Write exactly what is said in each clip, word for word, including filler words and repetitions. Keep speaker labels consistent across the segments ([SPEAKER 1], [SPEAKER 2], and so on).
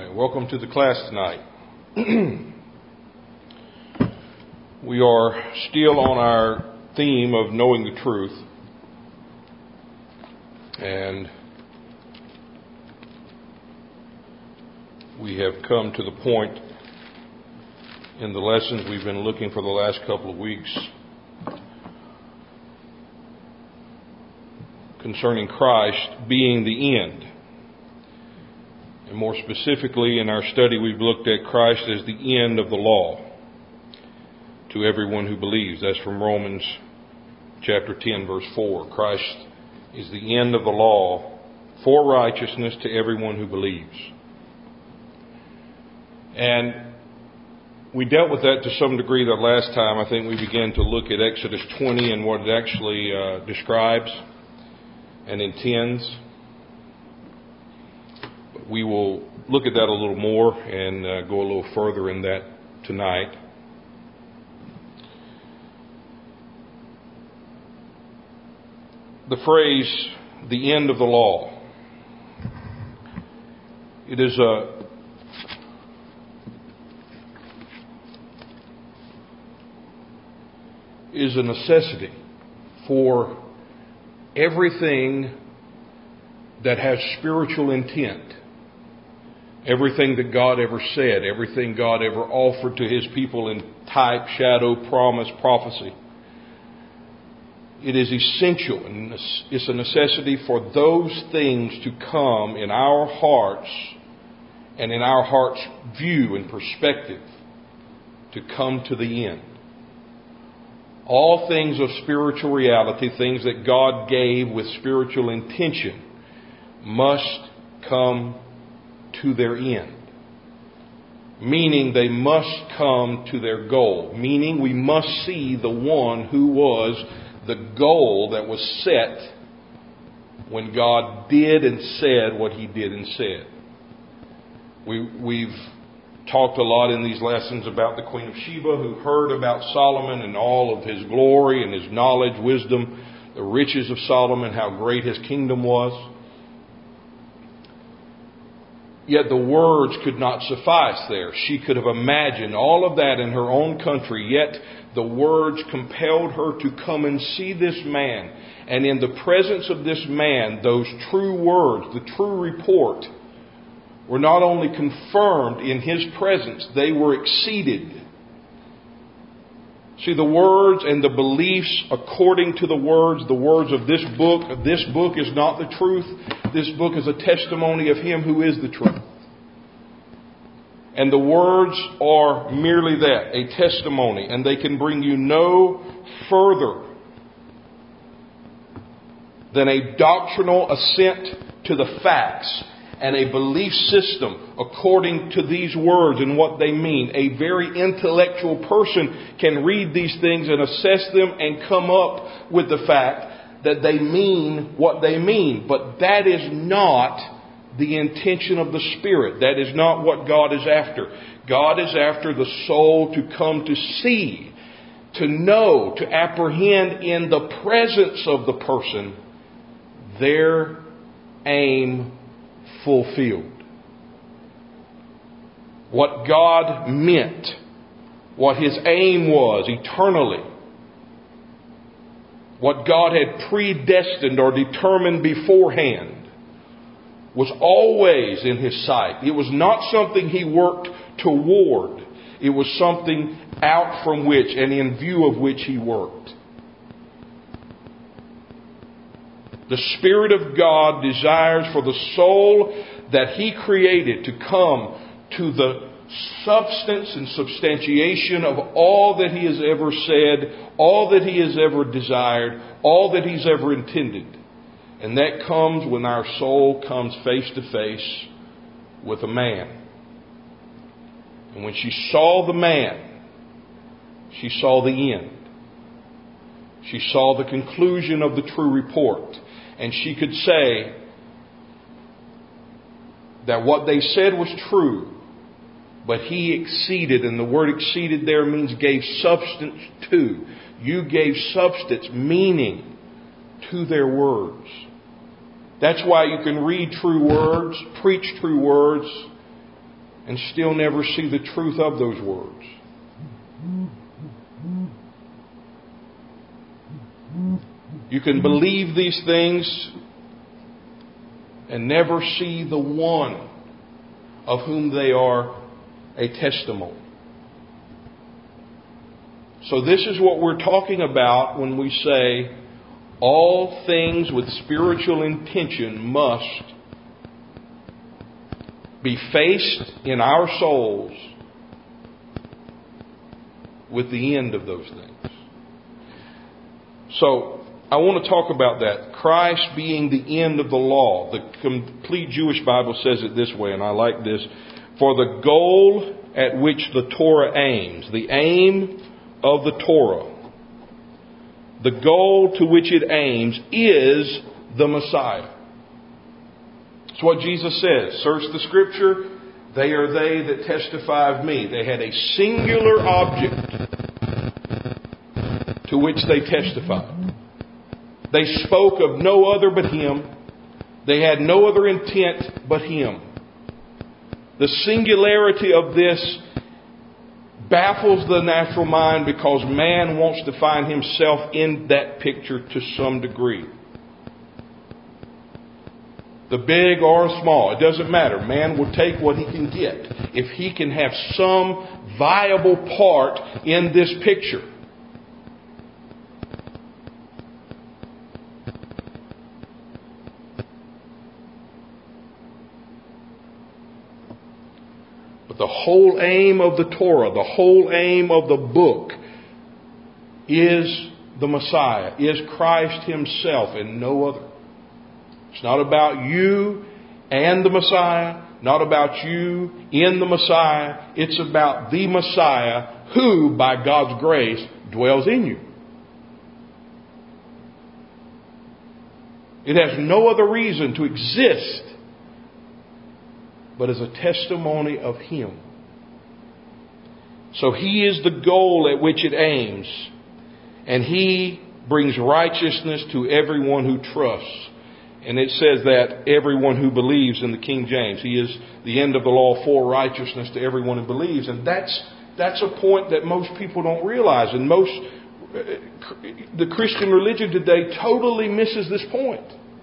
[SPEAKER 1] right, welcome to the class tonight. We are still on our theme of knowing the truth. And we have come to the point in the lessons we've been looking for the last couple of weeks concerning Christ being the end. And more specifically, in our study, we've looked at Christ as the end of the law to everyone who believes. That's from Romans chapter ten, verse four. Christ is the end of the law for righteousness to everyone who believes. And we dealt with that to some degree the last time. I think we began to look at Exodus twenty and what it actually uh, describes and intends. We will look at that a little more and uh, go a little further in that tonight. The phrase, the end of the law. It is a is a necessity for everything that has spiritual intent. Everything that God ever said, everything God ever offered to His people in type, shadow, promise, prophecy. It is essential, and it's a necessity for those things to come in our hearts and in our heart's view and perspective to come to the end. All things of spiritual reality, things that God gave with spiritual intention, must come to their end. Meaning they must come to their goal. Meaning we must see the one who was the goal that was set when God did and said what He did and said. We, we've talked a lot in these lessons about the Queen of Sheba who heard about Solomon and all of his glory and his knowledge, wisdom, the riches of Solomon, how great his kingdom was. Yet the words could not suffice there. She could have imagined all of that in her own country, yet the words compelled her to come and see this man. And in the presence of this man, those true words, the true report, were not only confirmed in his presence, they were exceeded. See, the words and the beliefs according to the words, the words of this book, this book is not the truth. This book is a testimony of Him who is the truth. And the words are merely that, a testimony, and they can bring you no further than a doctrinal assent to the facts and a belief system according to these words and what they mean. A very intellectual person can read these things and assess them and come up with the fact that they mean what they mean. But that is not the intention of the Spirit. That is not what God is after. God is after the soul to come to see, to know, to apprehend in the presence of the person their aim fulfilled. What God meant, what His aim was eternally, what God had predestined or determined beforehand, was always in His sight. It was not something He worked toward. It was something out from which and in view of which He worked. The Spirit of God desires for the soul that He created to come to the substance and substantiation of all that He has ever said, all that He has ever desired, all that He's ever intended. And that comes when our soul comes face to face with a man. And when she saw the man, she saw the end. She saw the conclusion of the true report. And she could say that what they said was true, but He exceeded, and the word exceeded there means gave substance to. You gave substance, meaning, to their words. That's why you can read true words, preach true words, and still never see the truth of those words. You can believe these things and never see the one of whom they are a testimony. So this is what we're talking about when we say all things with spiritual intention must be faced in our souls with the end of those things. So I want to talk about that. Christ being the end of the law. The complete Jewish Bible says it this way, and I like this. For the goal at which the Torah aims, the aim of the Torah, the goal to which it aims is the Messiah. That's what Jesus says. Search the Scripture. They are they that testify of me. They had a singular object to which they testified. They spoke of no other but Him. They had no other intent but Him. The singularity of this baffles the natural mind because man wants to find himself in that picture to some degree. The big or small, it doesn't matter. Man will take what he can get if he can have some viable part in this picture. The whole aim of the Torah, the whole aim of the book is the Messiah, is Christ Himself and no other. It's not about you and the Messiah, not about you in the Messiah. It's about the Messiah who, by God's grace, dwells in you. It has no other reason to exist but as a testimony of Him. So He is the goal at which it aims. And He brings righteousness to everyone who trusts. And it says that everyone who believes in the King James. He is the end of the law for righteousness to everyone who believes. And that's that's a point that most people don't realize. And most the Christian religion today totally misses this point.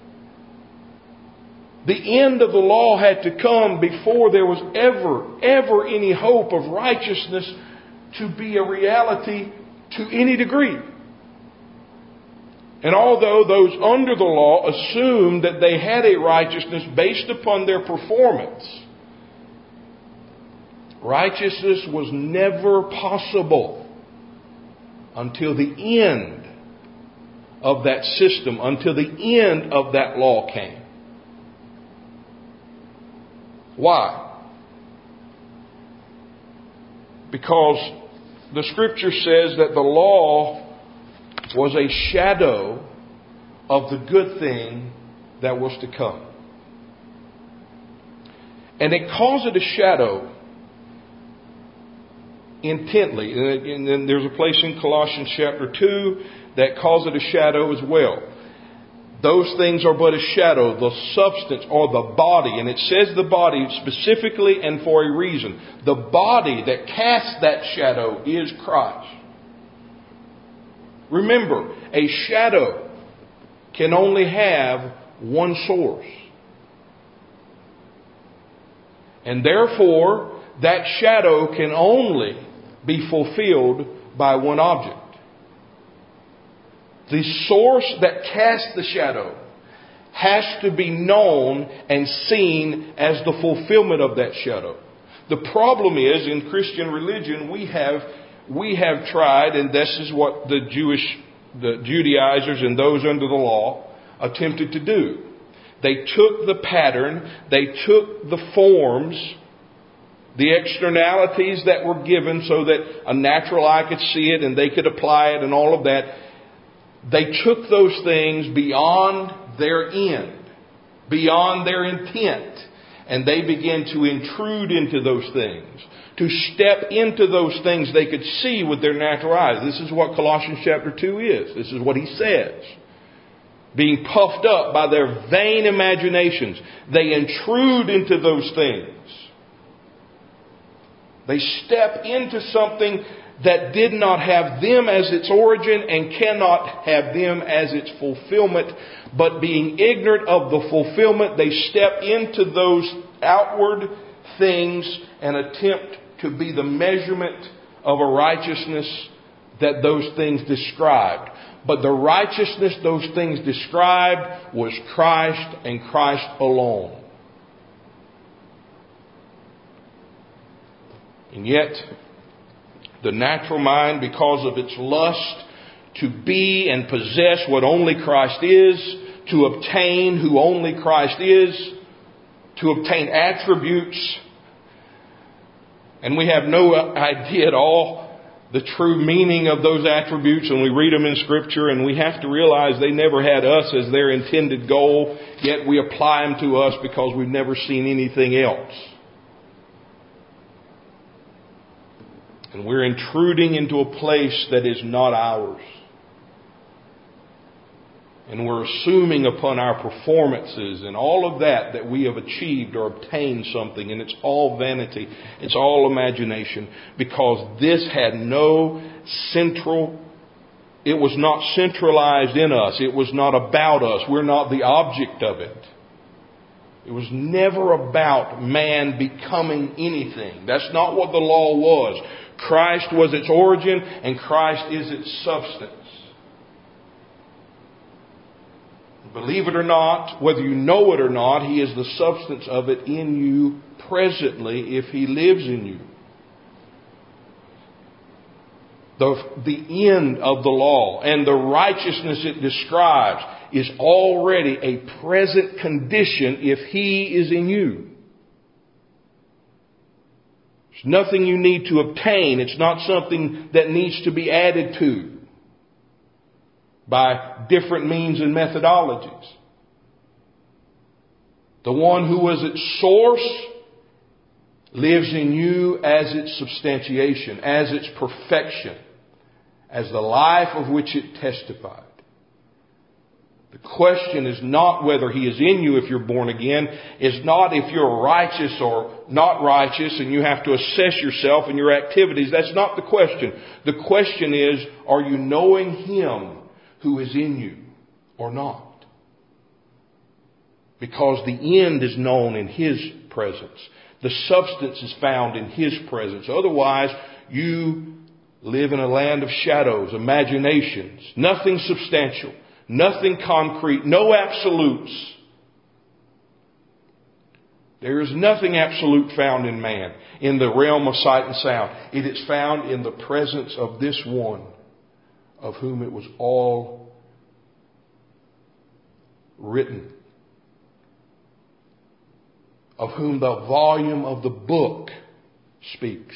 [SPEAKER 1] The end of the law had to come before there was ever, ever any hope of righteousness to be a reality to any degree. And although those under the law assumed that they had a righteousness based upon their performance, righteousness was never possible until the end of that system, until the end of that law came. Why? Because the Scripture says that the law was a shadow of the good thing that was to come. And it calls it a shadow intently. And then there's a place in Colossians chapter two that calls it a shadow as well. Those things are but a shadow, the substance or the body. And it says the body specifically and for a reason. The body that casts that shadow is Christ. Remember, a shadow can only have one source. And therefore, that shadow can only be fulfilled by one object. The source that casts the shadow has to be known and seen as the fulfillment of that shadow. The problem is, in Christian religion, we have we have tried, and this is what the Jewish, the Judaizers and those under the law attempted to do. They took the pattern, they took the forms, the externalities that were given so that a natural eye could see it and they could apply it and all of that. They took those things beyond their end, beyond their intent, and they began to intrude into those things, to step into those things they could see with their natural eyes. This is what Colossians chapter two is. This is what he says. Being puffed up by their vain imaginations, they intrude into those things. They step into something that did not have them as its origin and cannot have them as its fulfillment. But being ignorant of the fulfillment, they step into those outward things and attempt to be the measurement of a righteousness that those things described. But the righteousness those things described was Christ and Christ alone. And yet, the natural mind, because of its lust to be and possess what only Christ is, to obtain who only Christ is, to obtain attributes, and we have no idea at all the true meaning of those attributes, and we read them in Scripture, and we have to realize they never had us as their intended goal, yet we apply them to us because we've never seen anything else. And we're intruding into a place that is not ours. And we're assuming upon our performances and all of that that we have achieved or obtained something. And it's all vanity. It's all imagination. Because this had no central, it was not centralized in us. It was not about us. We're not the object of it. It was never about man becoming anything. That's not what the law was. Christ was its origin and Christ is its substance. Believe it or not, whether you know it or not, He is the substance of it in you presently if He lives in you. The, the end of the law and the righteousness it describes is already a present condition if He is in you. It's nothing you need to obtain. It's not something that needs to be added to by different means and methodologies. The one who was its source lives in you as its substantiation, as its perfection, as the life of which it testified. The question is not whether He is in you if you're born again. It's not if you're righteous or not righteous and you have to assess yourself and your activities. That's not the question. The question is, are you knowing Him who is in you or not? Because the end is known in His presence. The substance is found in His presence. Otherwise, you live in a land of shadows, imaginations, nothing substantial, nothing concrete, no absolutes. There is nothing absolute found in man in the realm of sight and sound. It is found in the presence of this one of whom it was all written, of whom the volume of the book speaks.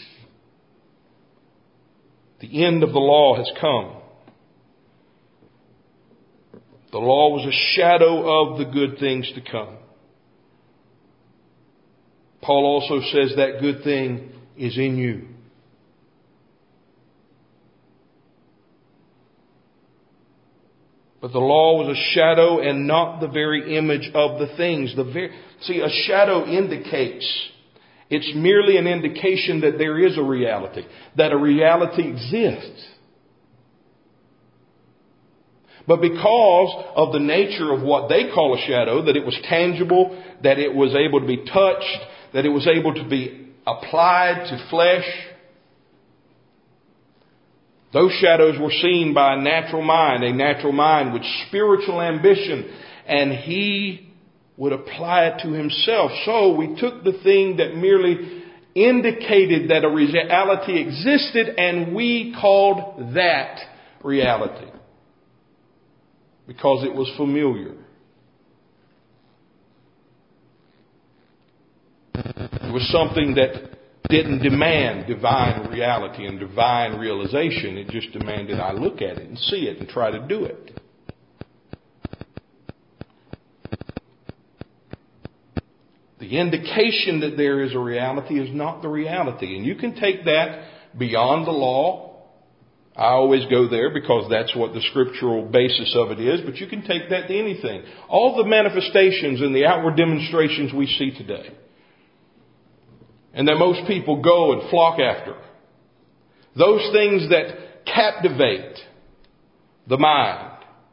[SPEAKER 1] The end of the law has come. The law was a shadow of the good things to come. Paul also says that good thing is in you. But the law was a shadow and not the very image of the things. The very, see, a shadow indicates, it's merely an indication that there is a reality, that a reality exists. But because of the nature of what they call a shadow, that it was tangible, that it was able to be touched, that it was able to be applied to flesh, those shadows were seen by a natural mind, a natural mind with spiritual ambition, and he would apply it to himself. So we took the thing that merely indicated that a reality existed, and we called that reality because it was familiar. It was something that didn't demand divine reality and divine realization. It just demanded I look at it and see it and try to do it. The indication that there is a reality is not the reality. And you can take that beyond the law. I always go there because that's what the scriptural basis of it is. But you can take that to anything. All the manifestations and the outward demonstrations we see today. and that most people go and flock after. Those things that captivate the mind.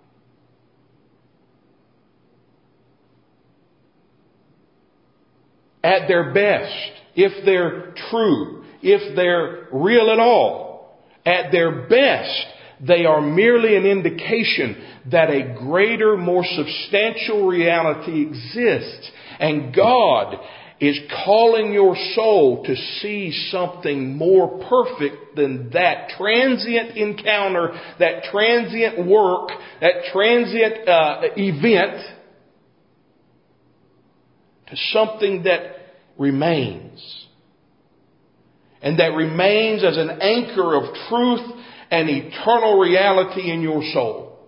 [SPEAKER 1] At their best, if they're true, if they're real at all, at their best, they are merely an indication that a greater, more substantial reality exists. And God is calling your soul to see something more perfect than that transient encounter, that transient work, that transient uh, event, to something that remains. And that remains as an anchor of truth and eternal reality in your soul.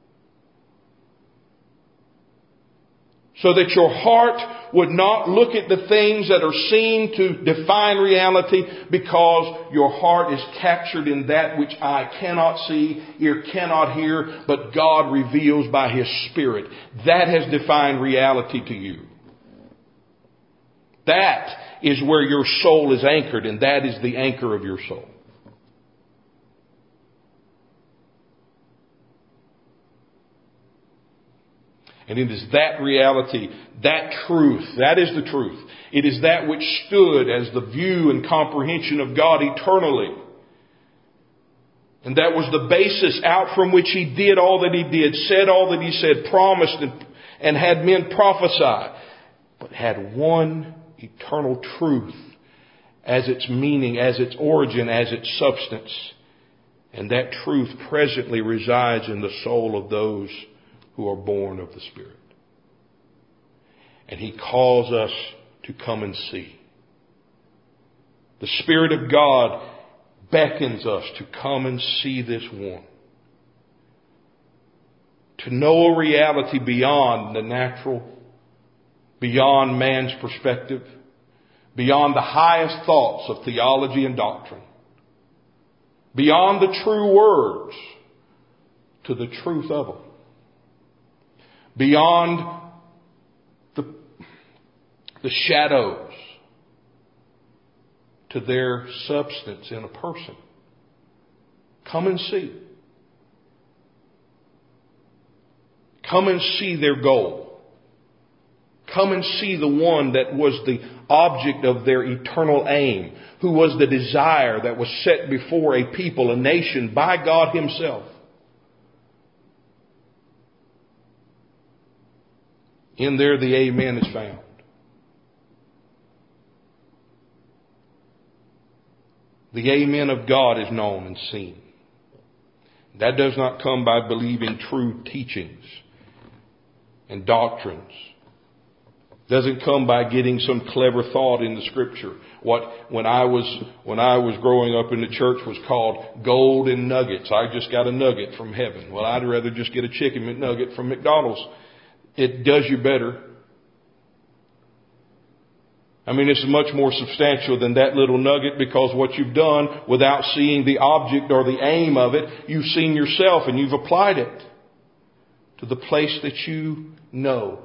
[SPEAKER 1] So that your heart would not look at the things that are seen to define reality, because your heart is captured in that which eye cannot see, ear cannot hear, but God reveals by His Spirit. That has defined reality to you. That is where your soul is anchored, and that is the anchor of your soul. And it is that reality, that truth, that is the truth. It is that which stood as the view and comprehension of God eternally. And that was the basis out from which He did all that He did, said all that He said, promised and, and had men prophesy. But had one eternal truth as its meaning, as its origin, as its substance. And that truth presently resides in the soul of those who are born of the Spirit. And He calls us to come and see. The Spirit of God beckons us to come and see this one. To know a reality beyond the natural, beyond man's perspective, beyond the highest thoughts of theology and doctrine, beyond the true words to the truth of them, beyond the, the shadows to their substance in a person. Come and see. Come and see their goal. Come and see the one that was the object of their eternal aim, who was the desire that was set before a people, a nation, by God Himself. In there the Amen is found. The Amen of God is known and seen. That does not come by believing true teachings and doctrines. Doesn't come by getting some clever thought in the Scripture. What when I was when I was growing up in the church was called golden nuggets. I just got a nugget from heaven. Well, I'd rather just get a chicken McNugget from McDonald's. It does you better. I mean, it's much more substantial than that little nugget, because what you've done without seeing the object or the aim of it, you've seen yourself and you've applied it to the place that you know.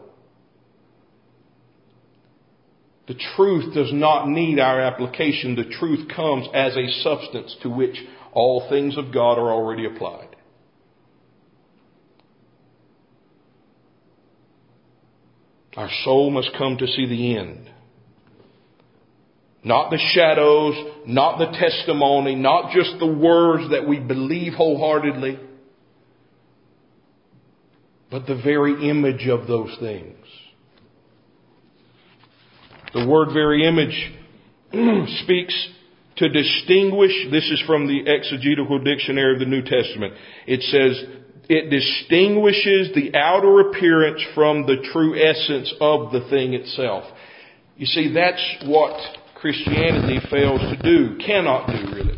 [SPEAKER 1] The truth does not need our application. The truth comes as a substance to which all things of God are already applied. Our soul must come to see the end. Not the shadows, not the testimony, not just the words that we believe wholeheartedly, but the very image of those things. The word very image speaks to distinguish. This is from the Exegetical Dictionary of the New Testament. It says it distinguishes the outer appearance from the true essence of the thing itself. You see, that's what Christianity fails to do, cannot do really.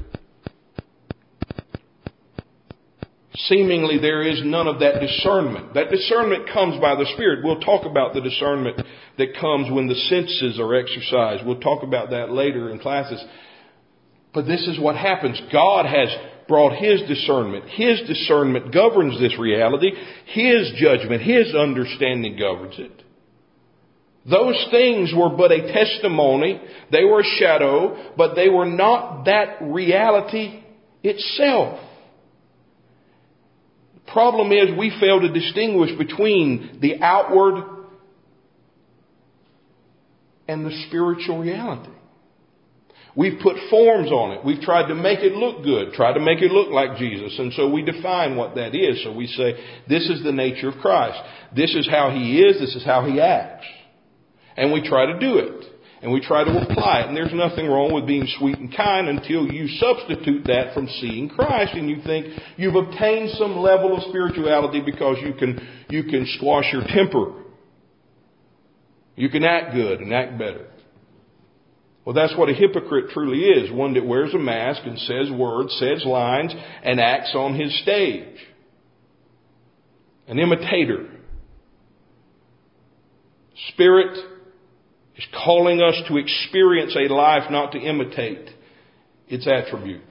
[SPEAKER 1] Seemingly there is none of that discernment. That discernment comes by the Spirit. We'll talk about the discernment that comes when the senses are exercised. We'll talk about that later in classes. But this is what happens. God has brought His discernment. His discernment governs this reality. His judgment, His understanding governs it. Those things were but a testimony. They were a shadow, but they were not that reality itself. The problem is we fail to distinguish between the outward and the spiritual reality. We've put forms on it. We've tried to make it look good, tried to make it look like Jesus. And so we define what that is. So we say, this is the nature of Christ. This is how He is. This is how He acts. And we try to do it. And we try to apply it. And there's nothing wrong with being sweet and kind until you substitute that from seeing Christ. And you think you've obtained some level of spirituality because you can, you can squash your temper. You can act good and act better. Well, that's what a hypocrite truly is. One that wears a mask and says words, says lines, and acts on his stage. An imitator. Spirit is calling us to experience a life, not to imitate its attributes.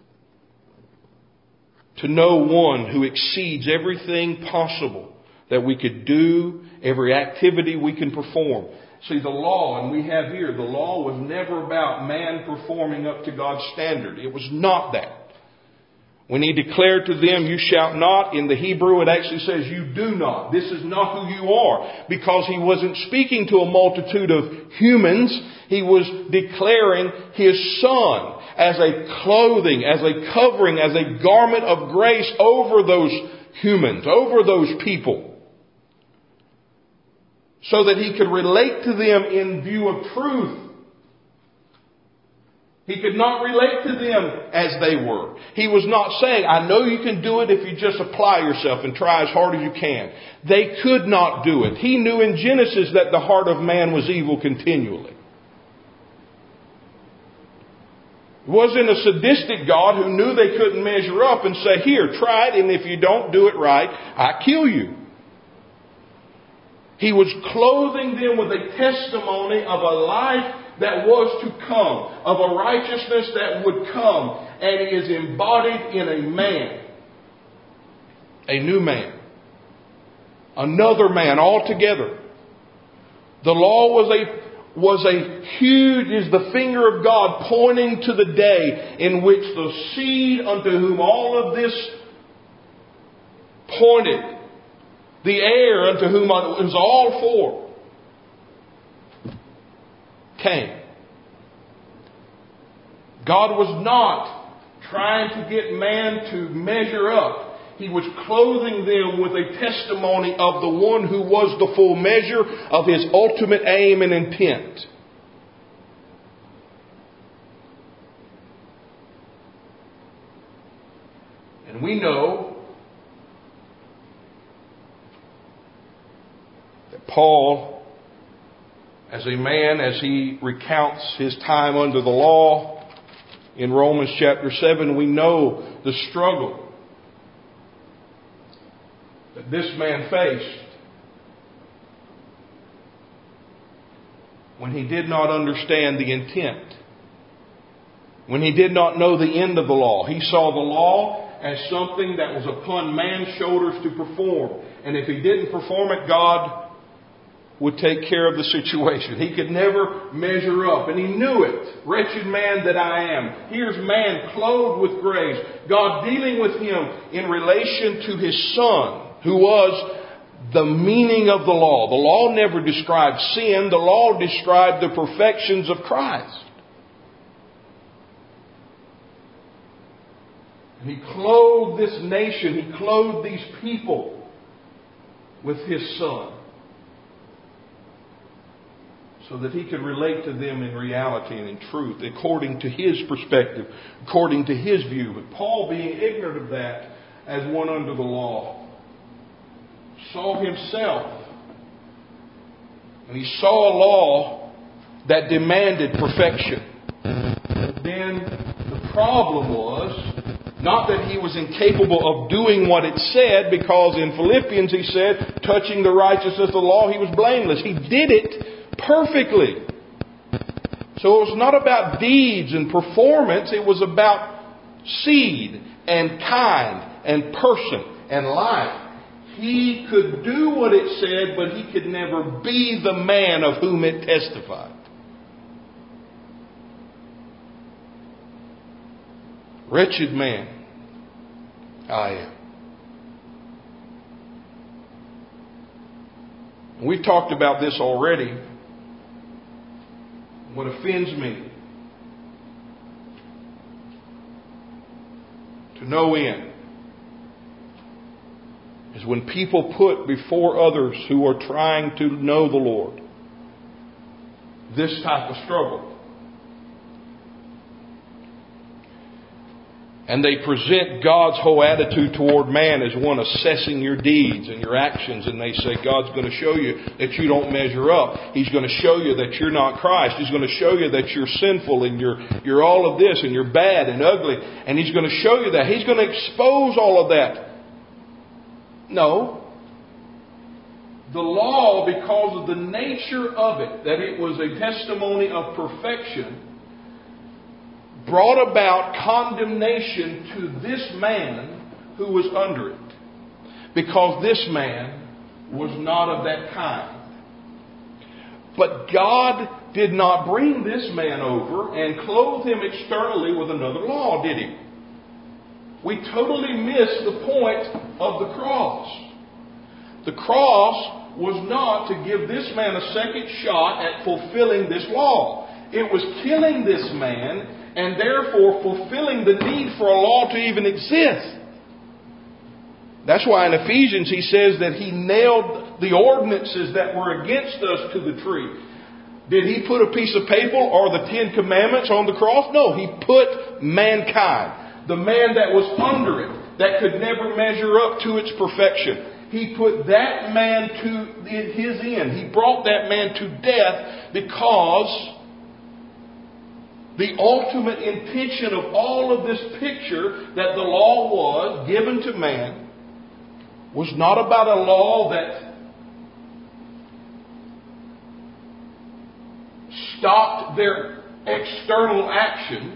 [SPEAKER 1] To know one who exceeds everything possible that we could do, every activity we can perform. See, the law, and we have here, the law was never about man performing up to God's standard. It was not that. When He declared to them, you shall not, in the Hebrew it actually says, you do not. This is not who you are. Because He wasn't speaking to a multitude of humans. He was declaring His Son as a clothing, as a covering, as a garment of grace over those humans, over those people. So that He could relate to them in view of truth. He could not relate to them as they were. He was not saying, I know you can do it if you just apply yourself and try as hard as you can. They could not do it. He knew in Genesis that the heart of man was evil continually. It wasn't a sadistic God who knew they couldn't measure up and say, here, try it, and if you don't do it right, I kill you. He was clothing them with a testimony of a life that was to come, of a righteousness that would come, and He is embodied in a man, a new man, another man altogether. The law was a was a huge, is the finger of God pointing to the day in which the seed unto whom all of this pointed, the heir unto whom it was all for, came. God was not trying to get man to measure up. He was clothing them with a testimony of the one who was the full measure of His ultimate aim and intent. And we know Paul, as a man, as he recounts his time under the law in Romans chapter seven, we know the struggle that this man faced when he did not understand the intent, when he did not know the end of the law. He saw the law as something that was upon man's shoulders to perform. And if he didn't perform it, God would take care of the situation. He could never measure up. And he knew it. Wretched man that I am. Here's man clothed with grace. God dealing with him in relation to His Son, who was the meaning of the law. The law never described sin. The law described the perfections of Christ. And He clothed this nation. He clothed these people with His Son, so that He could relate to them in reality and in truth, according to His perspective, according to His view. But Paul, being ignorant of that, as one under the law, saw himself, and he saw a law that demanded perfection. But then the problem was not that he was incapable of doing what it said, because in Philippians he said, touching the righteousness of the law, he was blameless. He did it perfectly. So it was not about deeds and performance. It was about seed and kind and person and life. He could do what it said, but he could never be the man of whom it testified. Wretched man I am. We've talked about this already. What offends me to no end is when people put before others who are trying to know the Lord this type of struggle. And they present God's whole attitude toward man as one assessing your deeds and your actions. And they say God's going to show you that you don't measure up. He's going to show you that you're not Christ. He's going to show you that you're sinful and you're, you're all of this and you're bad and ugly. And He's going to show you that. He's going to expose all of that. No. The law, because of the nature of it, that it was a testimony of perfection, brought about condemnation to this man who was under it. Because this man was not of that kind. But God did not bring this man over and clothe him externally with another law, did He? We totally miss the point of the cross. The cross was not to give this man a second shot at fulfilling this law. It was killing this man and therefore fulfilling the need for a law to even exist. That's why in Ephesians he says that He nailed the ordinances that were against us to the tree. Did He put a piece of paper or the Ten Commandments on the cross? No, He put mankind. The man that was under it, that could never measure up to its perfection. He put that man to his end. He brought that man to death because the ultimate intention of all of this picture that the law was given to man was not about a law that stopped their external actions,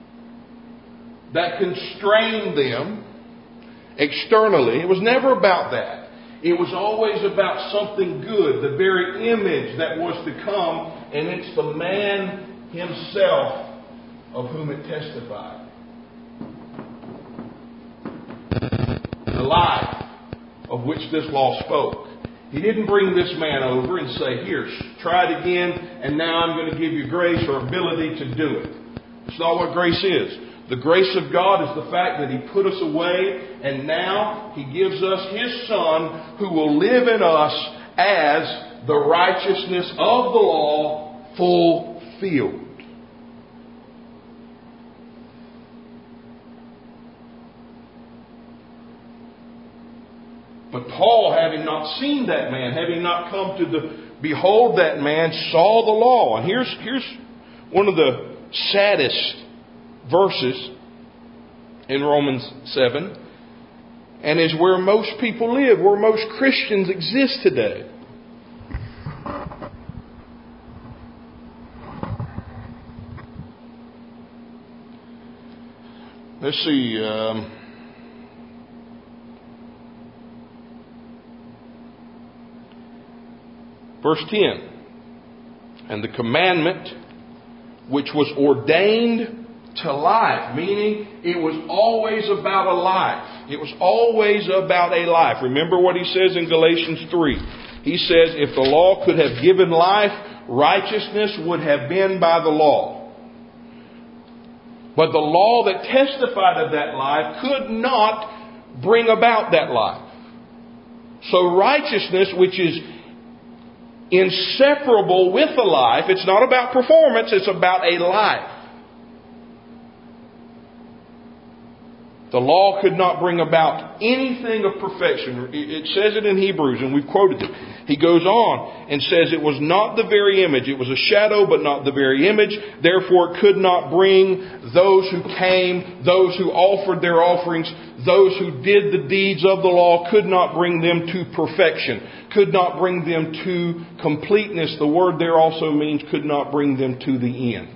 [SPEAKER 1] that constrained them externally. It was never about that. It was always about something good, the very image that was to come, and it's the man himself of whom it testified. The life of which this law spoke. He didn't bring this man over and say, here, try it again, and now I'm going to give you grace or ability to do it. It's not what grace is. The grace of God is the fact that He put us away, and now He gives us His Son who will live in us as the righteousness of the law fulfilled. But Paul, having not seen that man, having not come to the behold that man, saw the law. And here's, here's one of the saddest verses in Romans seven, and is where most people live, where most Christians exist today. Let's see. Um, verse ten. And the commandment which was ordained to life, meaning it was always about a life. It was always about a life. Remember what he says in Galatians three. He says, if the law could have given life, righteousness would have been by the law. But the law that testified of that life could not bring about that life. So righteousness, which is inseparable with the life, it's not about performance, it's about a life. The law could not bring about anything of perfection. It says it in Hebrews, and we've quoted it. He goes on and says it was not the very image. It was a shadow, but not the very image. Therefore, it could not bring those who came, those who offered their offerings, those who did the deeds of the law, could not bring them to perfection, could not bring them to completeness. The word there also means could not bring them to the end.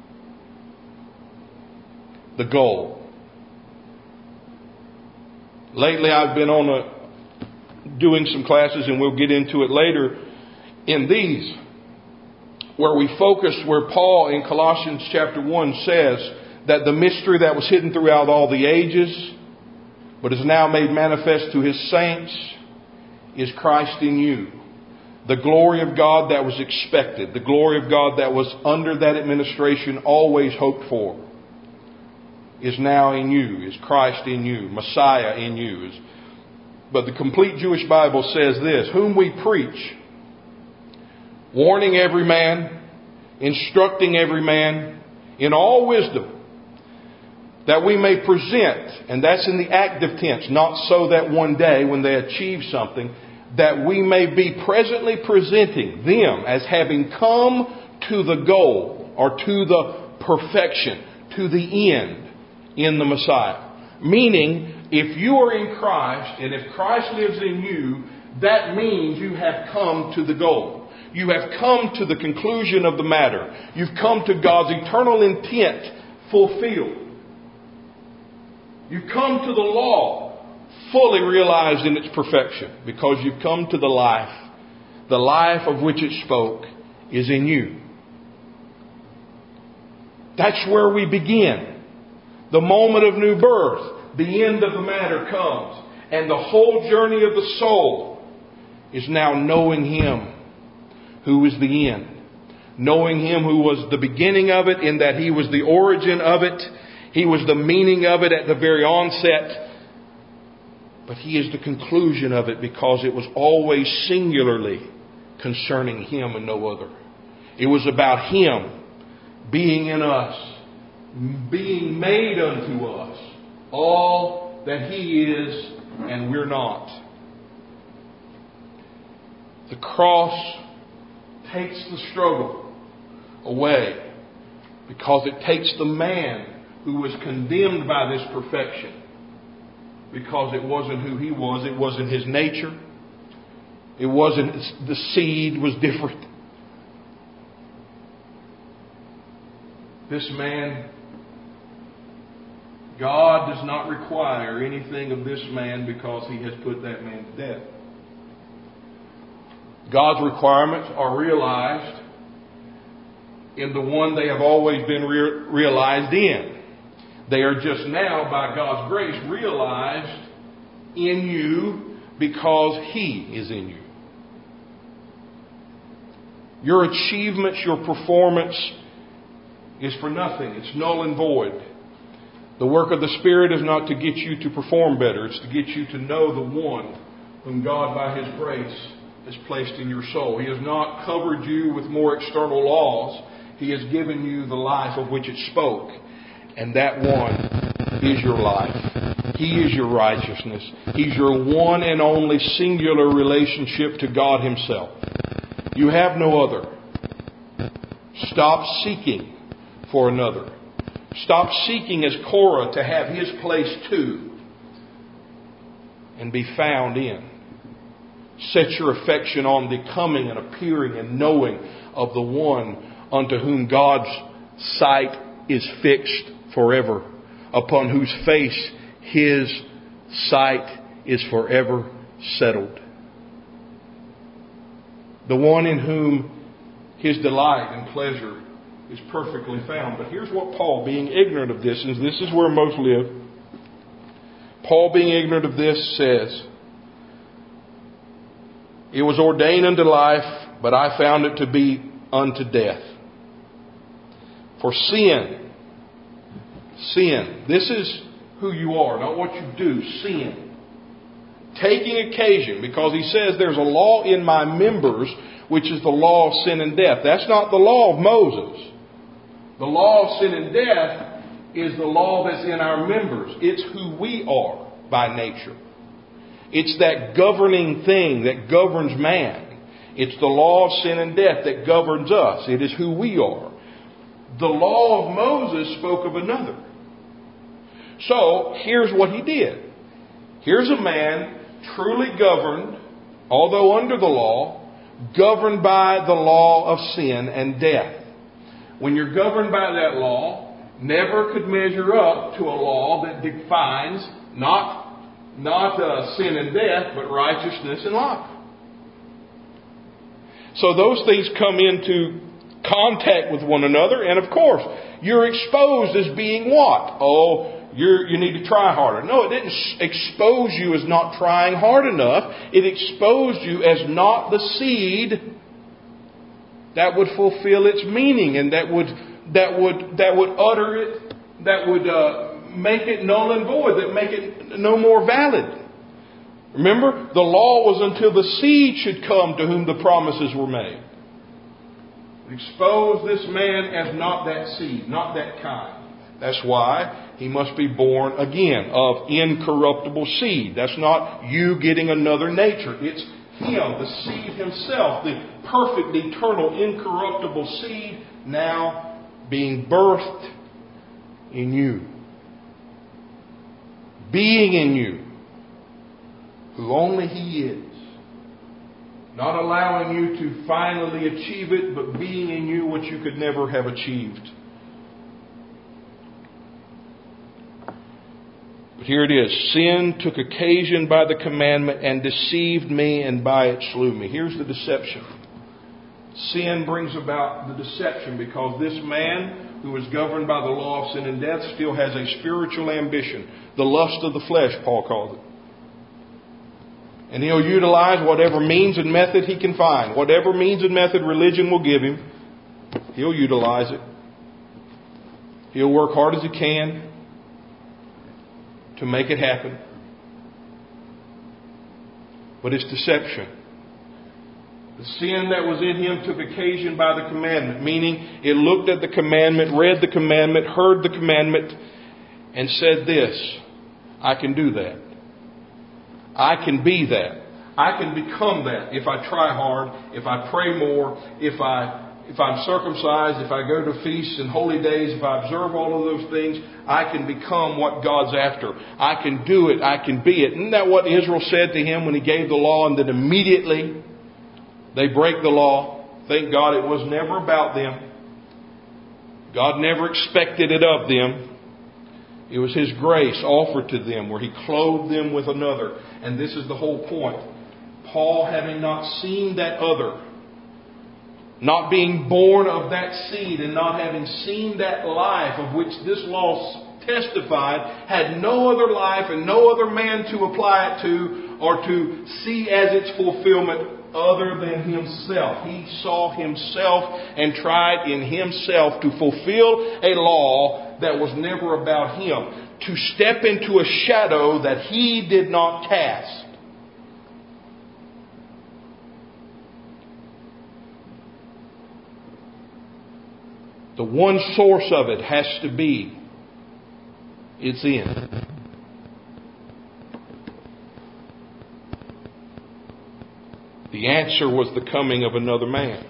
[SPEAKER 1] The goal. Lately I've been on a doing some classes, and we'll get into it later in these, where we focus where Paul in Colossians chapter one says that the mystery that was hidden throughout all the ages, but is now made manifest to His saints, is Christ in you. The glory of God that was expected, the glory of God that was under that administration always hoped for, is now in you, is Christ in you, Messiah in you. But the complete Jewish Bible says this: whom we preach, warning every man, instructing every man in all wisdom, that we may present, and that's in the active tense, not so that one day when they achieve something, that we may be presently presenting them as having come to the goal, or to the perfection, to the end in the Messiah. Meaning, if you are in Christ, and if Christ lives in you, that means you have come to the goal. You have come to the conclusion of the matter. You've come to God's eternal intent fulfilled. You've come to the law fully realized in its perfection, because you've come to the life. The life of which it spoke is in you. That's where we begin. The moment of new birth, the end of the matter comes. And the whole journey of the soul is now knowing Him who is the end. Knowing Him who was the beginning of it, in that He was the origin of it. He was the meaning of it at the very onset. But He is the conclusion of it, because it was always singularly concerning Him and no other. It was about Him being in us, being made unto us all that He is and we're not. The cross takes the struggle away, because it takes the man who was condemned by this perfection, because it wasn't who he was, it wasn't his nature, it wasn't, the seed was different. This man, God does not require anything of this man, because He has put that man to death. God's requirements are realized in the one they have always been re- realized in. They are just now, by God's grace, realized in you because He is in you. Your achievements, your performance is for nothing. It's null and void. The work of the Spirit is not to get you to perform better. It's to get you to know the one whom God, by His grace, has placed in your soul. He has not covered you with more external laws. He has given you the life of which it spoke. And that one is your life. He is your righteousness. He's your one and only singular relationship to God Himself. You have no other. Stop seeking for another. Stop seeking as Korah to have his place too, and be found in. Set your affection on the coming and appearing and knowing of the one unto whom God's sight is fixed forever, upon whose face His sight is forever settled. The one in whom His delight and pleasure is perfectly found. But here's what Paul, being ignorant of this, and this is where most live, Paul, being ignorant of this, says, it was ordained unto life, but I found it to be unto death. For sin, sin, this is who you are, not what you do, sin. Taking occasion, because he says there's a law in my members, which is the law of sin and death. That's not the law of Moses. The law of sin and death is the law that's in our members. It's who we are by nature. It's that governing thing that governs man. It's the law of sin and death that governs us. It is who we are. The law of Moses spoke of another. So, here's what he did. Here's a man truly governed, although under the law, governed by the law of sin and death. When you're governed by that law, never could measure up to a law that defines not Not uh, sin and death, but righteousness and life. So those things come into contact with one another, and of course, you're exposed as being what? Oh, you're, you need to try harder. No, it didn't expose you as not trying hard enough. It exposed you as not the seed that would fulfill its meaning, and that would that would that would utter it, that would uh, make it null and void, that make it no more valid. Remember, the law was until the seed should come to whom the promises were made. Expose this man as not that seed, not that kind. That's why he must be born again of incorruptible seed. That's not you getting another nature. It's Him, the seed Himself, the perfect, eternal, incorruptible seed, now being birthed in you. Being in you. Who only He is. Not allowing you to finally achieve it, but being in you what you could never have achieved. But here it is. Sin took occasion by the commandment and deceived me, and by it slew me. Here's the deception. Sin brings about the deception because this man who is governed by the law of sin and death still has a spiritual ambition. The lust of the flesh, Paul calls it. And he'll utilize whatever means and method he can find. Whatever means and method religion will give him, he'll utilize it. He'll work hard as he can to make it happen. But it's deception. The sin that was in him took occasion by the commandment, meaning it looked at the commandment, read the commandment, heard the commandment, and said this: I can do that. I can be that. I can become that if I try hard, if I pray more, if I if I'm circumcised, if I go to feasts and holy days, if I observe all of those things, I can become what God's after. I can do it. I can be it. Isn't that what Israel said to him when he gave the law, and then immediately they break the law? Thank God it was never about them. God never expected it of them. It was His grace offered to them where He clothed them with another. And this is the whole point. Paul, having not seen that other, not being born of that seed, and not having seen that life of which this law testified, had no other life and no other man to apply it to or to see as its fulfillment other than himself. He saw himself and tried in himself to fulfill a law that was never about him. To step into a shadow that he did not cast. The one source of it has to be its end. The answer was the coming of another man.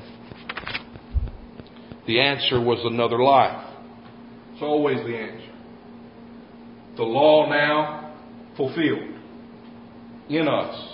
[SPEAKER 1] The answer was another life. It's always the answer. The law now fulfilled in us.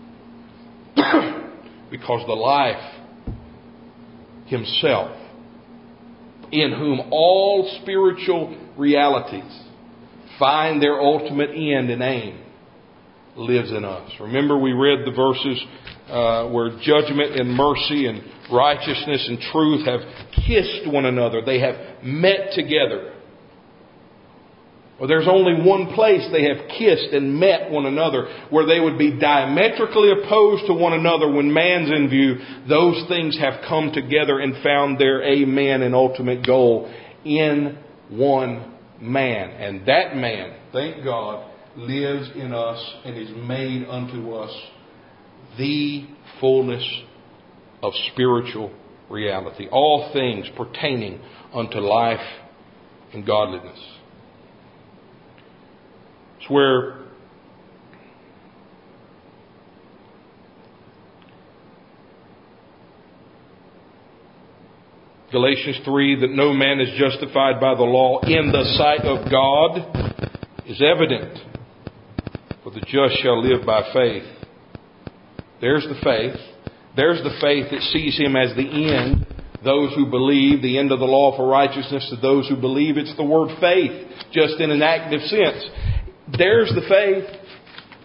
[SPEAKER 1] Because the life Himself, in whom all spiritual realities find their ultimate end and aim, lives in us. Remember, we read the verses uh, where judgment and mercy and righteousness and truth have kissed one another. They have met together. Well, there's only one place they have kissed and met one another where they would be diametrically opposed to one another when man's in view. Those things have come together and found their amen and ultimate goal in one man. And that man, thank God, lives in us and is made unto us the fullness of spiritual reality. All things pertaining unto life and godliness. It's where Galatians three, that no man is justified by the law in the sight of God, is evident. For the just shall live by faith. There's the faith. There's the faith that sees Him as the end. Those who believe, the end of the law for righteousness. To those who believe, it's the word faith, just in an active sense. There's the faith.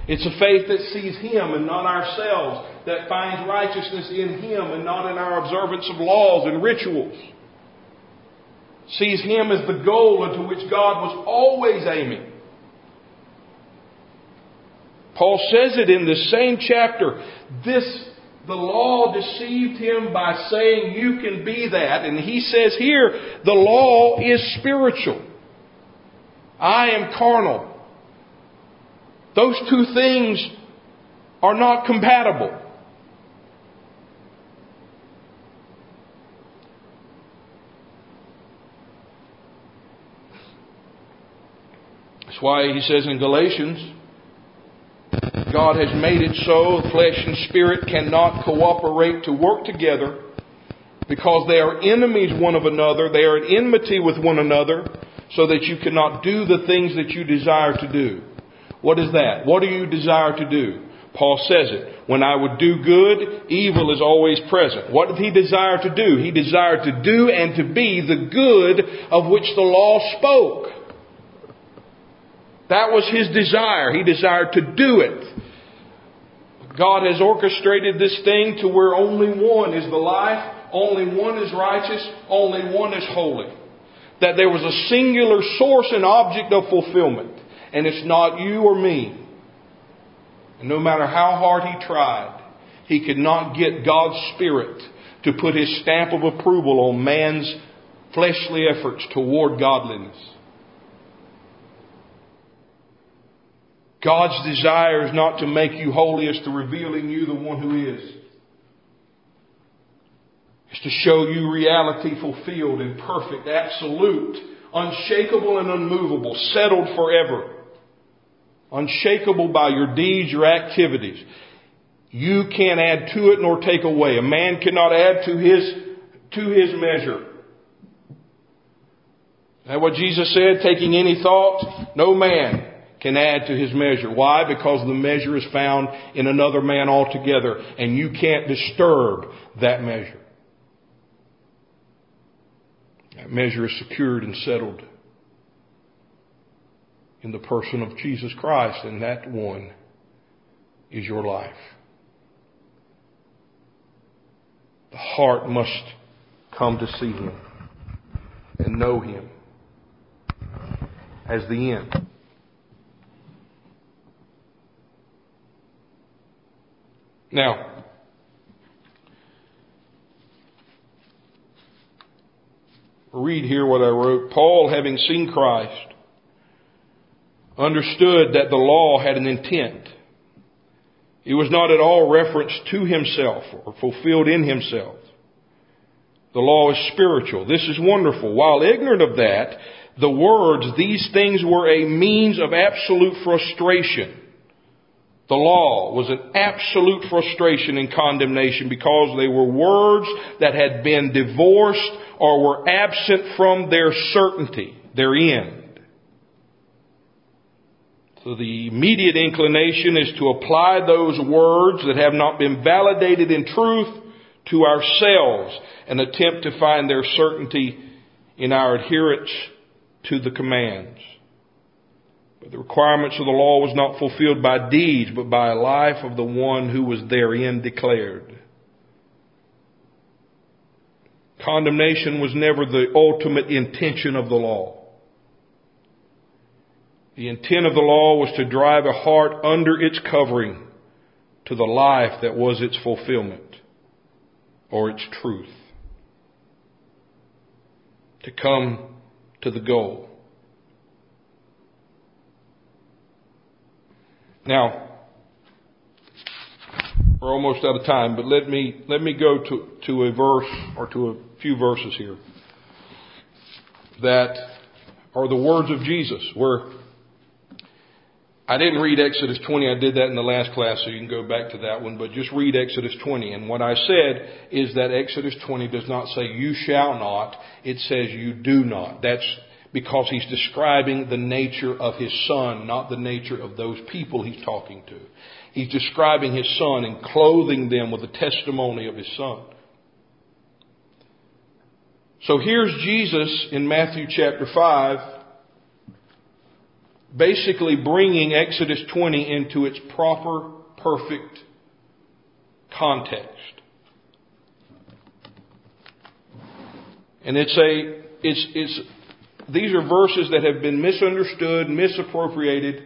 [SPEAKER 1] It's a faith that sees Him and not ourselves, that finds righteousness in Him and not in our observance of laws and rituals. Sees Him as the goal unto which God was always aiming. Paul says it in this same chapter. This, the law deceived him by saying you can be that. And he says here, the law is spiritual. I am carnal. Those two things are not compatible. That's why he says in Galatians, God has made it so flesh and spirit cannot cooperate to work together because they are enemies one of another. They are at enmity with one another so that you cannot do the things that you desire to do. What is that? What do you desire to do? Paul says it. When I would do good, evil is always present. What did he desire to do? He desired to do and to be the good of which the law spoke. That was his desire. He desired to do it. God has orchestrated this thing to where only one is the life, only one is righteous, only one is holy. That there was a singular source and object of fulfillment. And it's not you or me. And no matter how hard he tried, he could not get God's Spirit to put His stamp of approval on man's fleshly efforts toward godliness. God's desire is not to make you holy, it's to reveal in you the one who is. It's to show you reality fulfilled and perfect, absolute, unshakable and unmovable, settled forever. Unshakable by your deeds, your activities. You can't add to it nor take away. A man cannot add to his, to his measure. Is that what Jesus said? Taking any thought? No man can add to his measure. Why? Because the measure is found in another man altogether. And you can't disturb that measure. That measure is secured and settled in the person of Jesus Christ. And that one is your life. The heart must come to see Him and know Him as the end. Now, read here what I wrote. Paul, having seen Christ, understood that the law had an intent. It was not at all reference to himself or fulfilled in himself. The law is spiritual. This is wonderful. While ignorant of that, the words, these things were a means of absolute frustration. The law was an absolute frustration and condemnation because they were words that had been divorced or were absent from their certainty, their end. So the immediate inclination is to apply those words that have not been validated in truth to ourselves and attempt to find their certainty in our adherence to the commands. But the requirements of the law was not fulfilled by deeds, but by a life of the one who was therein declared. Condemnation was never the ultimate intention of the law. The intent of the law was to drive a heart under its covering to the life that was its fulfillment or its truth. To come to the goal. Now, we're almost out of time, but let me let me go to, to a verse or to a few verses here that are the words of Jesus. Where I didn't read Exodus twenty. I did that in the last class, so you can go back to that one. But just read Exodus twenty. And what I said is that Exodus twenty does not say you shall not. It says you do not. That's because He's describing the nature of His Son, not the nature of those people He's talking to. He's describing His Son and clothing them with the testimony of His Son. So here's Jesus in Matthew chapter five. basically bringing Exodus twenty into its proper, perfect context. And it's a, it's, it's, these are verses that have been misunderstood, misappropriated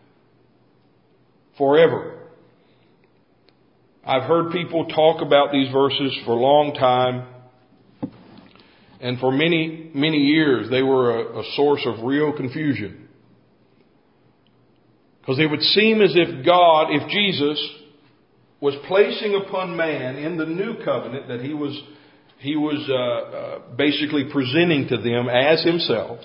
[SPEAKER 1] forever. I've heard people talk about these verses for a long time. And for many, many years, they were a, a source of real confusion. Because it would seem as if God, if Jesus was placing upon man in the new covenant that he was, he was uh, uh, basically presenting to them as himself,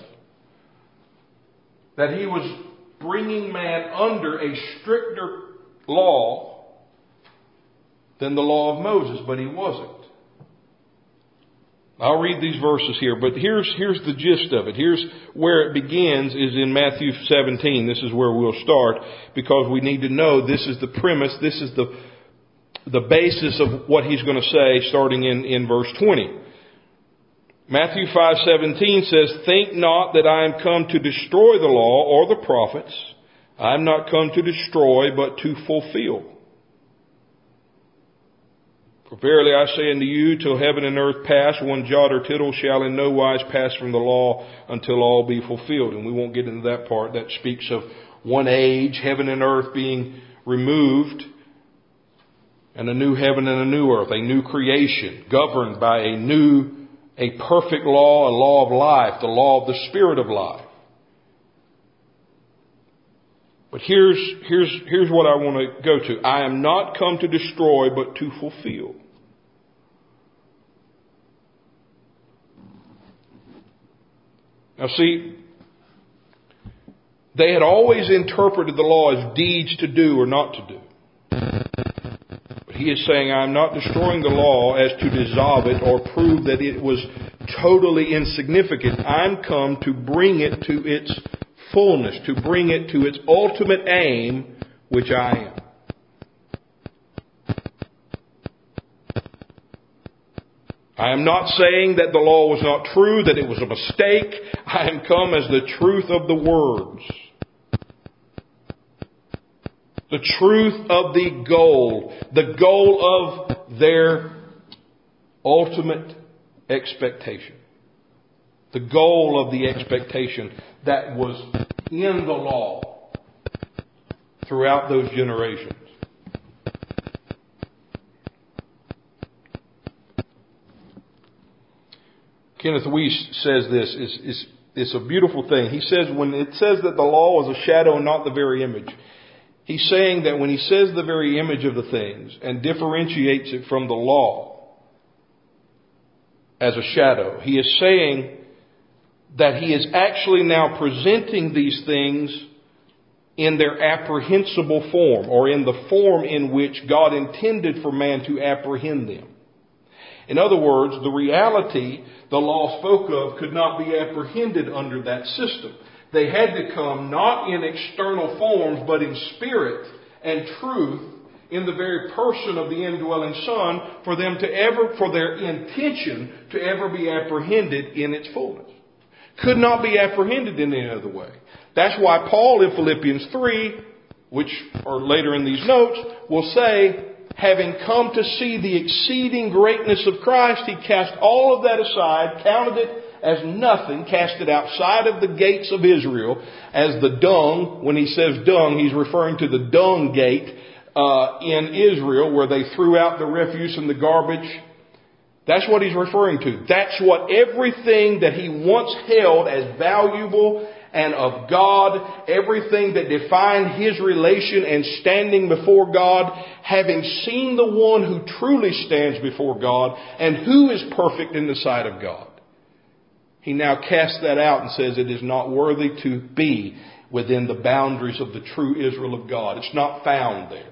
[SPEAKER 1] that he was bringing man under a stricter law than the law of Moses, but he wasn't. I'll read these verses here, but here's, here's the gist of it. Here's where it begins, is in Matthew seventeen. This is where we'll start, because we need to know this is the premise, this is the, the basis of what he's going to say, starting in, in verse twenty. Matthew five seventeen says, "Think not that I am come to destroy the law or the prophets. I am not come to destroy, but to fulfill. For verily I say unto you, till heaven and earth pass, one jot or tittle shall in no wise pass from the law until all be fulfilled." And we won't get into that part. That speaks of one age, heaven and earth being removed, and a new heaven and a new earth, a new creation, governed by a new, a perfect law, a law of life, the law of the Spirit of life. But here's, here's, here's what I want to go to. I am not come to destroy, but to fulfill. Now see, they had always interpreted the law as deeds to do or not to do. But he is saying, I am not destroying the law as to dissolve it or prove that it was totally insignificant. I'm come to bring it to its fullness, to bring it to its ultimate aim, which I am. I am not saying that the law was not true, that it was a mistake. I am come as the truth of the words. The truth of the goal. The goal of their ultimate expectation. The goal of the expectation that was in the law throughout those generations. Kenneth Wuest says this, it's, it's, it's a beautiful thing. He says when it says that the law is a shadow and not the very image, he's saying that when he says the very image of the things and differentiates it from the law as a shadow, he is saying that he is actually now presenting these things in their apprehensible form, or in the form in which God intended for man to apprehend them. In other words, the reality the law spoke of could not be apprehended under that system. They had to come not in external forms, but in spirit and truth, in the very person of the indwelling Son, for them to ever, for their intention to ever be apprehended in its fullness. Could not be apprehended in any other way. That's why Paul in Philippians three, which are later in these notes, will say, having come to see the exceeding greatness of Christ, he cast all of that aside, counted it as nothing, cast it outside of the gates of Israel as the dung. When he says dung, he's referring to the dung gate uh, in Israel, where they threw out the refuse and the garbage. That's what he's referring to. That's what everything that he once held as valuable and of God, everything that defined his relation and standing before God, having seen the one who truly stands before God and who is perfect in the sight of God, he now casts that out and says it is not worthy to be within the boundaries of the true Israel of God. It's not found there.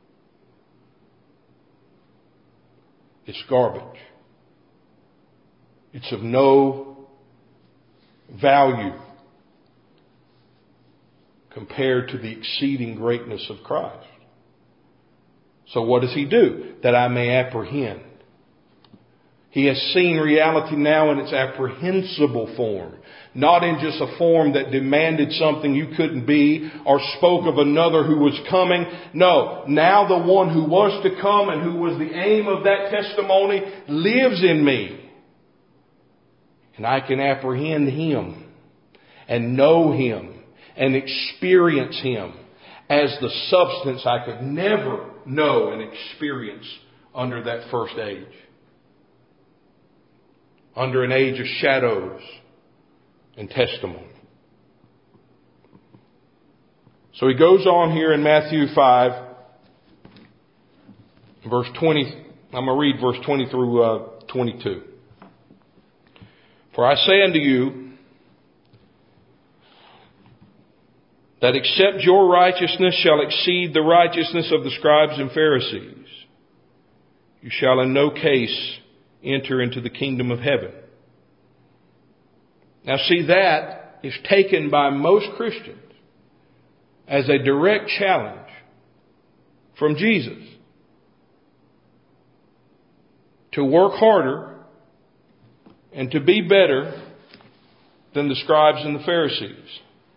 [SPEAKER 1] It's garbage. It's of no value compared to the exceeding greatness of Christ. So what does he do? That I may apprehend. He has seen reality now in its apprehensible form. Not in just a form that demanded something you couldn't be or spoke of another who was coming. No, now the one who was to come and who was the aim of that testimony lives in me. And I can apprehend Him and know Him and experience Him as the substance I could never know and experience under that first age. Under an age of shadows and testimony. So he goes on here in Matthew five, verse twenty. I'm going to read verse twenty through uh, twenty-two. For I say unto you, that except your righteousness shall exceed the righteousness of the scribes and Pharisees, you shall in no case enter into the kingdom of heaven. Now see, that is taken by most Christians as a direct challenge from Jesus to work harder and to be better than the scribes and the Pharisees.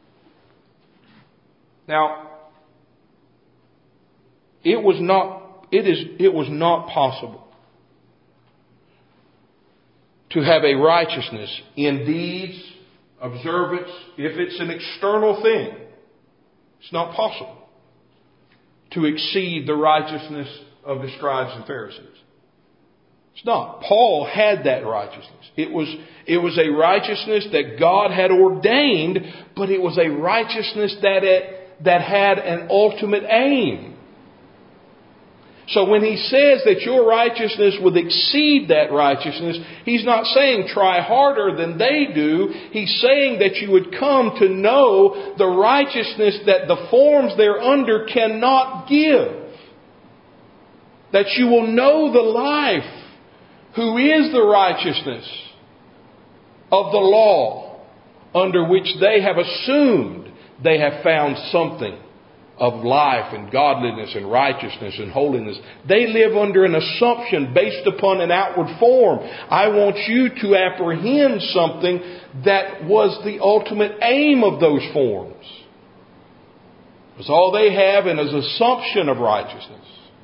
[SPEAKER 1] Now, it was not, it is, it was not possible to have a righteousness in deeds, observance, if it's an external thing. It's not possible to exceed the righteousness of the scribes and Pharisees. It's not. Paul had that righteousness. It was, it was a righteousness that God had ordained, but it was a righteousness that, it, that had an ultimate aim. So when he says that your righteousness would exceed that righteousness, he's not saying try harder than they do. He's saying that you would come to know the righteousness that the forms thereunder cannot give. That you will know the life who is the righteousness of the law under which they have assumed they have found something of life and godliness and righteousness and holiness. They live under an assumption based upon an outward form. I want you to apprehend something that was the ultimate aim of those forms. It's all they have and is assumption of righteousness.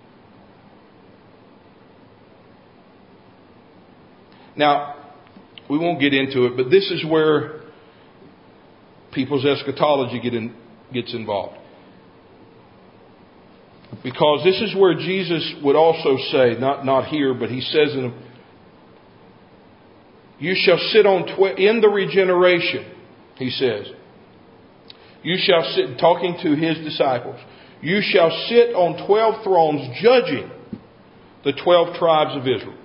[SPEAKER 1] Now, we won't get into it, but this is where people's eschatology get in, gets involved. Because this is where Jesus would also say, not, not here, but he says in them, you shall sit on, tw- in the regeneration, he says, you shall sit, talking to his disciples, you shall sit on twelve thrones judging the twelve tribes of Israel.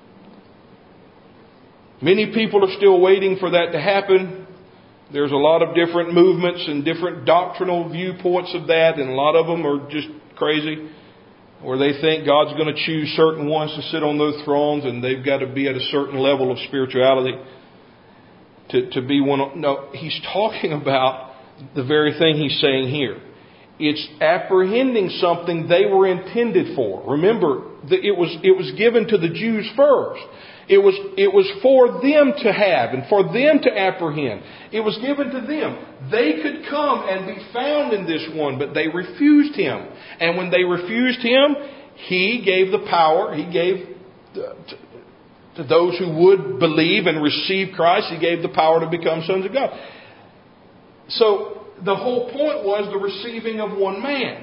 [SPEAKER 1] Many people are still waiting for that to happen. There's a lot of different movements and different doctrinal viewpoints of that, and a lot of them are just crazy, where they think God's going to choose certain ones to sit on those thrones and they've got to be at a certain level of spirituality to, to be one of... No, he's talking about the very thing he's saying here. It's apprehending something they were intended for. Remember, it was, it was given to the Jews first. It was, it was for them to have and for them to apprehend. It was given to them. They could come and be found in this one, but they refused Him. And when they refused Him, He gave the power. He gave the, to, to those who would believe and receive Christ, He gave the power to become sons of God. So the whole point was the receiving of one man.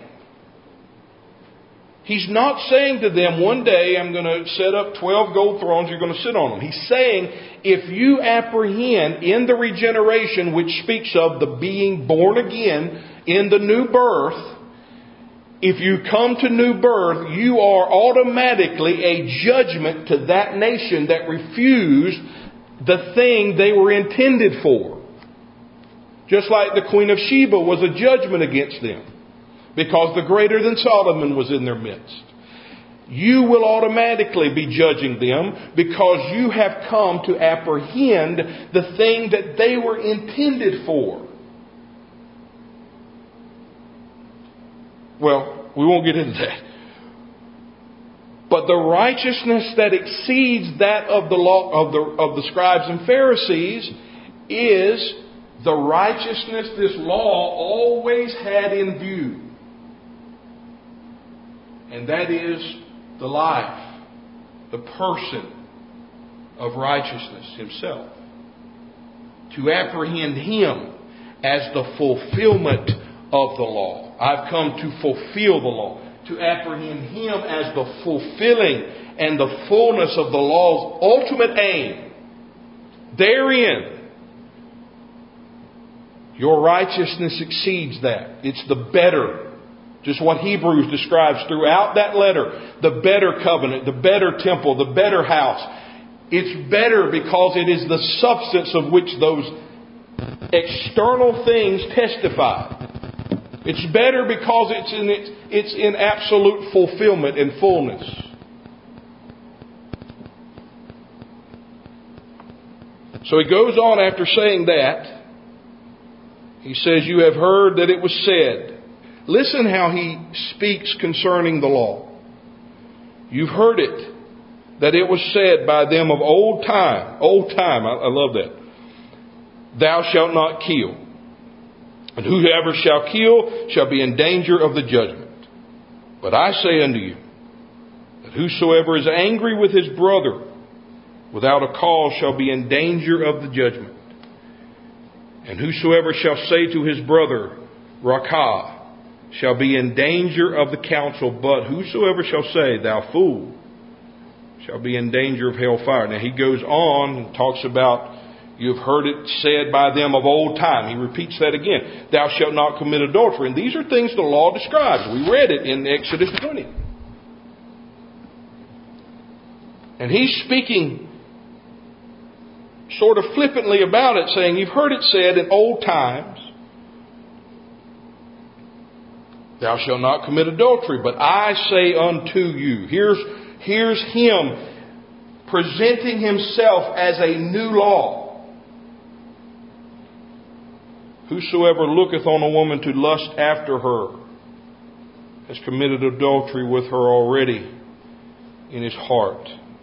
[SPEAKER 1] He's not saying to them, one day I'm going to set up twelve gold thrones, you're going to sit on them. He's saying, if you apprehend in the regeneration, which speaks of the being born again in the new birth, if you come to new birth, you are automatically a judgment to that nation that refused the thing they were intended for. Just like the Queen of Sheba was a judgment against them, because the greater than Solomon was in their midst. You will automatically be judging them because you have come to apprehend the thing that they were intended for. Well, we won't get into that. But the righteousness that exceeds that of the law of the of the scribes and Pharisees is the righteousness this law always had in view. And that is the life, the person of righteousness himself. To apprehend him as the fulfillment of the law. I've come to fulfill the law. To apprehend him as the fulfilling and the fullness of the law's ultimate aim. Therein, your righteousness exceeds that. It's the better. Just what Hebrews describes throughout that letter. The better covenant, the better temple, the better house. It's better because it is the substance of which those external things testify. It's better because it's in its, it's in absolute fulfillment and fullness. So he goes on after saying that. He says, you have heard that it was said. Listen how he speaks concerning the law. You've heard it, that it was said by them of old time. Old time, I, I love that. Thou shalt not kill. And whoever shall kill shall be in danger of the judgment. But I say unto you, that whosoever is angry with his brother without a cause shall be in danger of the judgment. And whosoever shall say to his brother, Rakah, shall be in danger of the council. But whosoever shall say, thou fool, shall be in danger of hellfire. Now he goes on and talks about, you've heard it said by them of old time. He repeats that again. Thou shalt not commit adultery. And these are things the law describes. We read it in Exodus twenty. And he's speaking sort of flippantly about it, saying, you've heard it said in old times, thou shalt not commit adultery. But I say unto you, here's, here's him presenting himself as a new law. Whosoever looketh on a woman to lust after her has committed adultery with her already in his heart.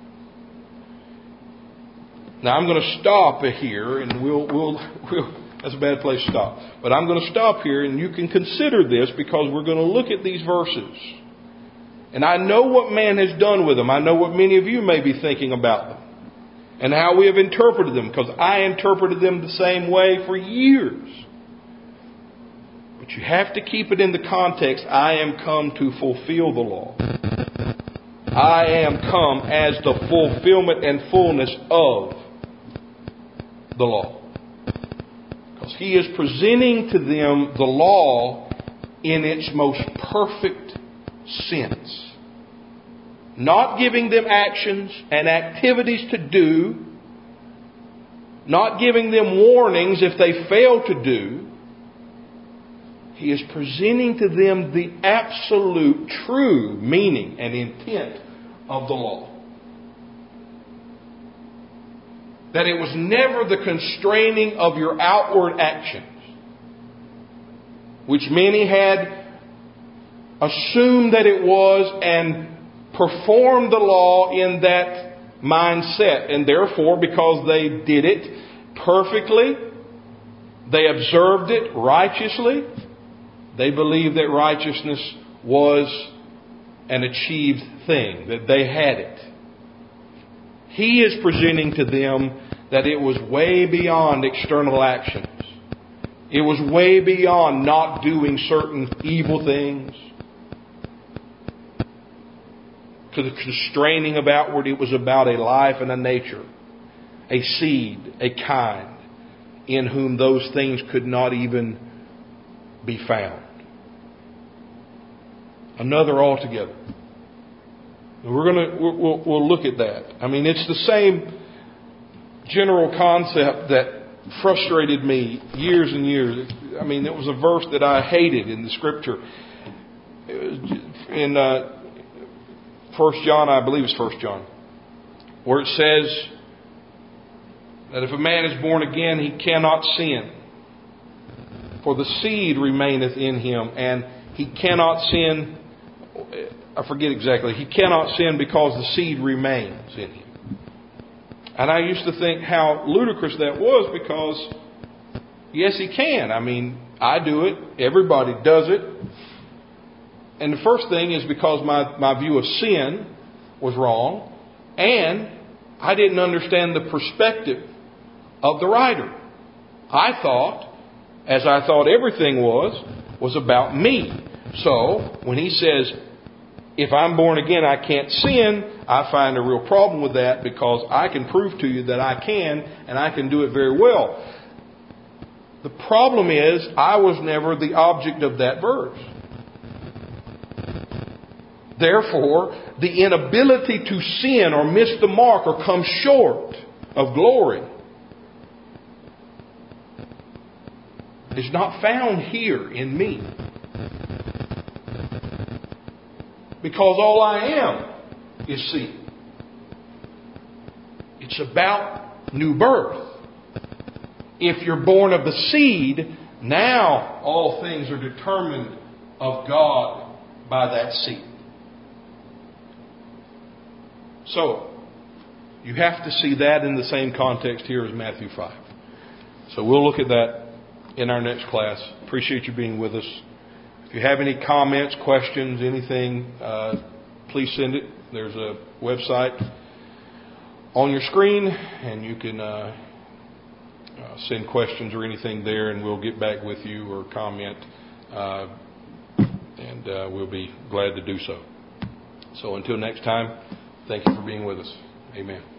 [SPEAKER 1] Now I'm going to stop here, and we'll, we'll, we'll, that's a bad place to stop. But I'm going to stop here, and you can consider this because we're going to look at these verses. And I know what man has done with them. I know what many of you may be thinking about them. And how we have interpreted them, because I interpreted them the same way for years. But you have to keep it in the context, I am come to fulfill the law. I am come as the fulfillment and fullness of the law. Because he is presenting to them the law in its most perfect sense. Not giving them actions and activities to do. Not giving them warnings if they fail to do. He is presenting to them the absolute true meaning and intent of the law. That it was never the constraining of your outward actions, which many had assumed that it was and performed the law in that mindset. And therefore, because they did it perfectly, they observed it righteously, they believed that righteousness was an achieved thing, that they had it. He is presenting to them that it was way beyond external actions. It was way beyond not doing certain evil things. To the constraining of outward, it was about a life and a nature, a seed, a kind, in whom those things could not even be found. Another altogether. We're gonna we'll, we'll look at that. I mean, it's the same general concept that frustrated me years and years. I mean, it was a verse that I hated in the Scripture. It was in uh, First John, I believe it's First John, where it says that if a man is born again, he cannot sin, for the seed remaineth in him, and he cannot sin. I forget exactly, he cannot sin because the seed remains in him. And I used to think how ludicrous that was, because yes, he can. I mean, I do it. Everybody does it. And the first thing is because my, my view of sin was wrong, and I didn't understand the perspective of the writer. I thought, as I thought everything was, was about me. So, when he says, if I'm born again, I can't sin, I find a real problem with that, because I can prove to you that I can, and I can do it very well. The problem is, I was never the object of that verse. Therefore, the inability to sin or miss the mark or come short of glory is not found here in me. Because all I am is sin. It's about new birth. If you're born of the seed, now all things are determined of God by that seed. So, you have to see that in the same context here as Matthew five. So we'll look at that in our next class. Appreciate you being with us. If you have any comments, questions, anything, uh, please send it. There's a website on your screen, and you can uh, uh, send questions or anything there, and we'll get back with you or comment, uh, and uh, we'll be glad to do so. So until next time, thank you for being with us. Amen.